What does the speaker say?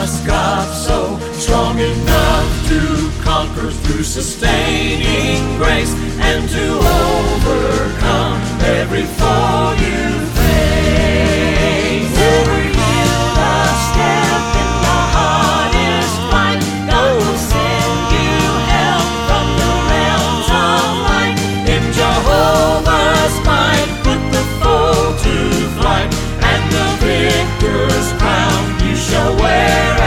trust God so strong enough to conquer through sustaining grace and to overcome every foe you face.